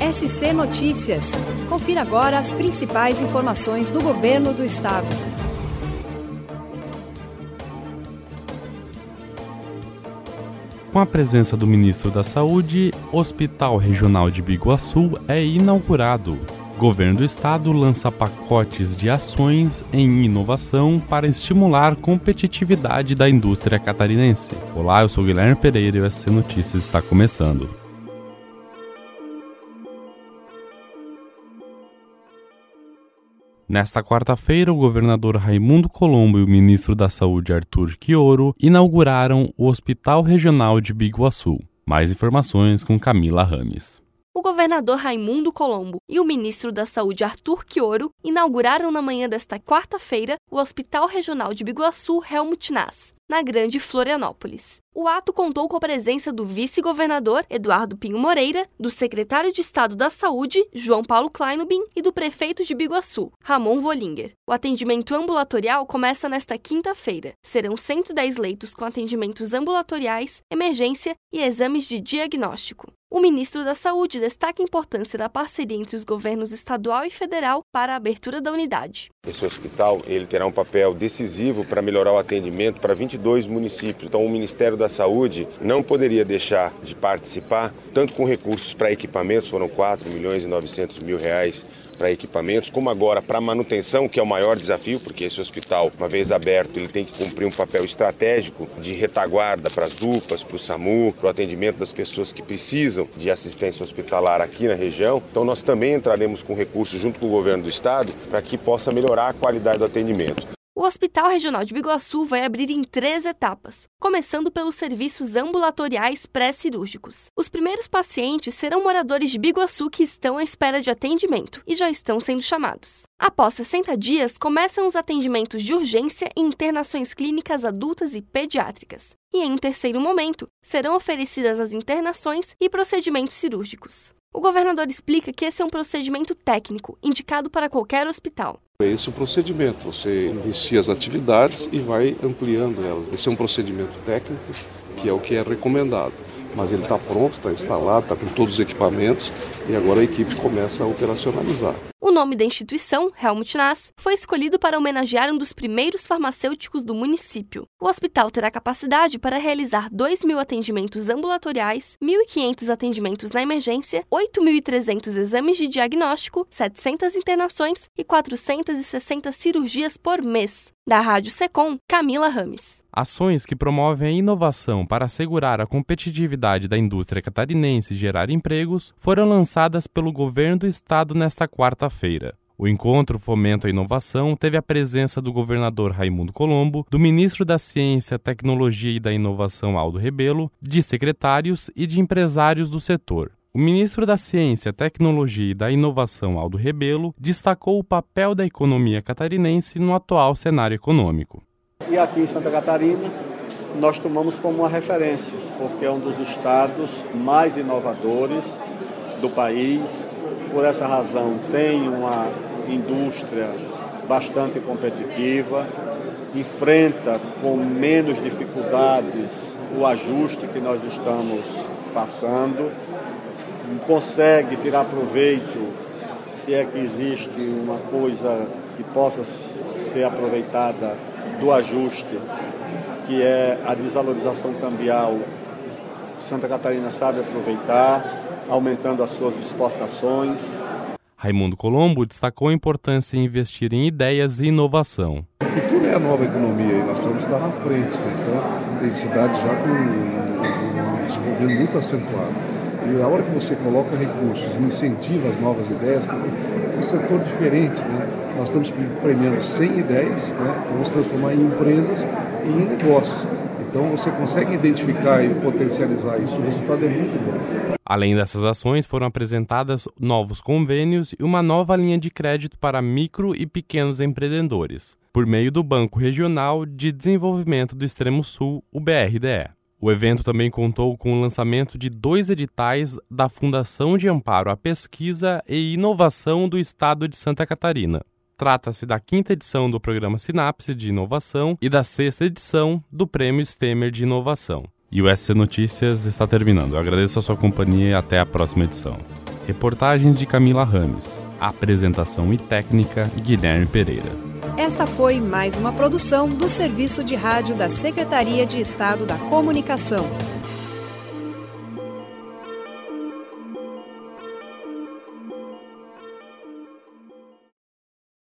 SC Notícias. Confira agora as principais informações do Governo do Estado. Com a presença do Ministro da Saúde, o Hospital Regional de Biguaçu é inaugurado. O Governo do Estado lança pacotes de ações em inovação para estimular a competitividade da indústria catarinense. Olá, eu sou Guilherme Pereira e o SC Notícias está começando. Nesta quarta-feira, o governador Raimundo Colombo e o ministro da Saúde Arthur Quioro inauguraram o Hospital Regional de Biguaçu. Mais informações com Camila Rames. O governador Raimundo Colombo e o ministro da Saúde Arthur Quioro inauguraram na manhã desta quarta-feira o Hospital Regional de Biguaçu Helmut Nass, na Grande Florianópolis. O ato contou com a presença do vice-governador Eduardo Pinho Moreira, do secretário de Estado da Saúde, João Paulo Kleinubin, e do prefeito de Biguaçu, Ramon Vollinger. O atendimento ambulatorial começa nesta quinta-feira. Serão 110 leitos com atendimentos ambulatoriais, emergência e exames de diagnóstico. O ministro da Saúde destaca a importância da parceria entre os governos estadual e federal para a abertura da unidade. Esse hospital ele terá um papel decisivo para melhorar o atendimento para 22 municípios. Então, o Ministério da Saúde não poderia deixar de participar, tanto com recursos para equipamentos, foram 4 milhões e 900 mil reais para equipamentos, como agora para manutenção, que é o maior desafio, porque esse hospital, uma vez aberto, ele tem que cumprir um papel estratégico de retaguarda para as UPAs, para o SAMU, para o atendimento das pessoas que precisam de assistência hospitalar aqui na região. Então nós também entraremos com recursos junto com o governo do estado para que possa melhorar a qualidade do atendimento. O Hospital Regional de Biguaçu vai abrir em 3 etapas, começando pelos serviços ambulatoriais pré-cirúrgicos. Os primeiros pacientes serão moradores de Biguaçu que estão à espera de atendimento e já estão sendo chamados. Após 60 dias, começam os atendimentos de urgência e internações clínicas adultas e pediátricas. E em terceiro momento, serão oferecidas as internações e procedimentos cirúrgicos. O governador explica que esse é um procedimento técnico, indicado para qualquer hospital. É esse o procedimento, você inicia as atividades e vai ampliando elas. Esse é um procedimento técnico, que é o que é recomendado. Mas ele está pronto, está instalado, está com todos os equipamentos e agora a equipe começa a operacionalizar. O nome da instituição, Helmut Nass, foi escolhido para homenagear um dos primeiros farmacêuticos do município. O hospital terá capacidade para realizar 2.000 atendimentos ambulatoriais, 1.500 atendimentos na emergência, 8.300 exames de diagnóstico, 700 internações e 460 cirurgias por mês. Da Rádio Secom, Camila Rames. Ações que promovem a inovação para assegurar a competitividade da indústria catarinense e gerar empregos foram lançadas pelo governo do estado nesta quarta-feira. O encontro Fomento à Inovação teve a presença do governador Raimundo Colombo, do ministro da Ciência, Tecnologia e da Inovação Aldo Rebelo, de secretários e de empresários do setor. O ministro da Ciência, Tecnologia e da Inovação, Aldo Rebelo, destacou o papel da economia catarinense no atual cenário econômico. E aqui em Santa Catarina, nós tomamos como uma referência, porque é um dos estados mais inovadores do país. Por essa razão, tem uma indústria bastante competitiva, enfrenta com menos dificuldades o ajuste que nós estamos passando, consegue tirar proveito, se é que existe uma coisa que possa ser aproveitada do ajuste, que é a desvalorização cambial. Santa Catarina sabe aproveitar, aumentando as suas exportações. Raimundo Colombo destacou a importância em investir em ideias e inovação. O futuro é a nova economia e nós precisamos estar na frente, então tem cidades já com um desenvolvimento muito acentuado. E a hora que você coloca recursos e incentiva as novas ideias, é um setor diferente, né? Nós estamos premiando 100 ideias, né? Vamos transformar em empresas e em negócios. Então você consegue identificar e potencializar isso, o resultado é muito bom. Além dessas ações, foram apresentadas novos convênios e uma nova linha de crédito para micro e pequenos empreendedores, por meio do Banco Regional de Desenvolvimento do Extremo Sul, o BRDE. O evento também contou com o lançamento de 2 editais da Fundação de Amparo à Pesquisa e Inovação do Estado de Santa Catarina. Trata-se da 5ª edição do Programa Sinapse de Inovação e da 6ª edição do Prêmio Stemer de Inovação. E o SC Notícias está terminando. Eu agradeço a sua companhia e até a próxima edição. Reportagens de Camila Rames. Apresentação e técnica, Guilherme Pereira. Esta foi mais uma produção do Serviço de Rádio da Secretaria de Estado da Comunicação.